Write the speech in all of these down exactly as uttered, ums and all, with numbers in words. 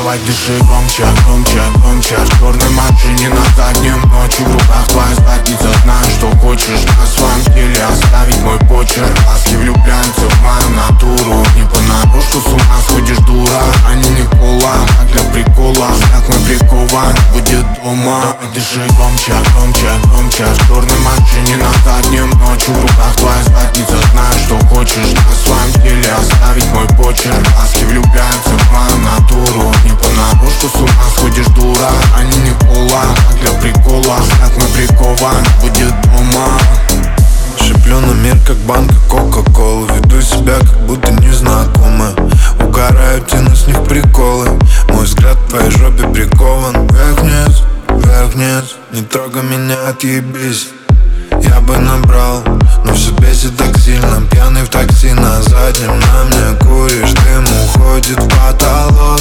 Давай дыши громче, громче, громче. В черной машине на заднем, ночью в руках твоя задница. Знаю, что хочешь на своем теле оставить мой почерк. Ласки влюбляются в мою натуру. Не понарошку, с ума сходишь, дура. Они не кола, а для прикола. Взгляд мой прикован, будет дома. Давай дыши громче, громче, громче. В черной машине на заднем, ночью в руках твоя задница. Знаю, что хочешь на своем теле оставить мой почерк. Ласки влюбляются в мою натуру. Не понарошку, с ума сходишь, дура. Они не кола, а для прикола. Взгляд мой прикован, будет дома. Шиплю на мир, как банка кока-колы. Веду себя, как будто незнакомая. Угораю, тяну с них приколы. Мой взгляд в твоей жопе прикован. Вверх-вниз, вверх-вниз. Не трогай меня, отъебись. Я бы набрал, но все бесит так сильно. Пьяный в такси на заднем, на мне куришь, дым уходит в потолок.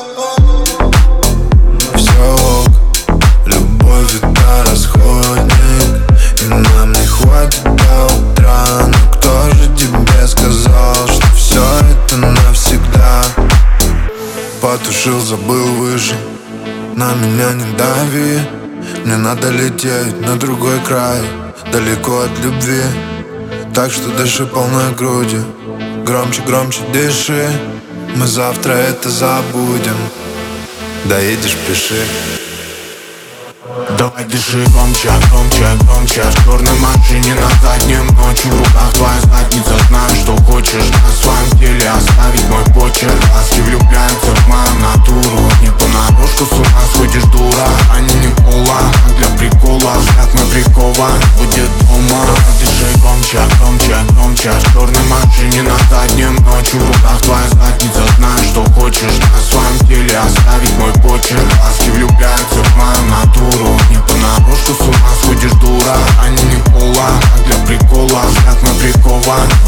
Все ок, любовь это расходник, и нам не хватит до утра. Но кто же тебе сказал, что все это навсегда? Потушил, забыл, выжил, на меня не дави. Мне надо лететь на другой край, далеко от любви. Так что дыши полной грудью, громче, громче дыши. Мы завтра это забудем. Доедешь, пиши. Давай дыши громче, громче, громче. В черной машине на заднем, ночью в руках твоя задница. Знаю, что хочешь на своем теле оставить мой почерк. Ласки влюбляются в мою натуру. Не понарошку, с ума сходишь, дура. Они не кола, а для прикола. Взгляд мой прикован, будет дома. Давай дыши громче, громче, громче. В черной машине на заднем, ночью в руках твоя задница. Знаю, что хочешь на своем теле оставить мой почерк. Ласки влюбляются в мою натуру. Не понарошку, с ума сходишь, дура. Они не кола, а для прикола. Взгляд мой прикован,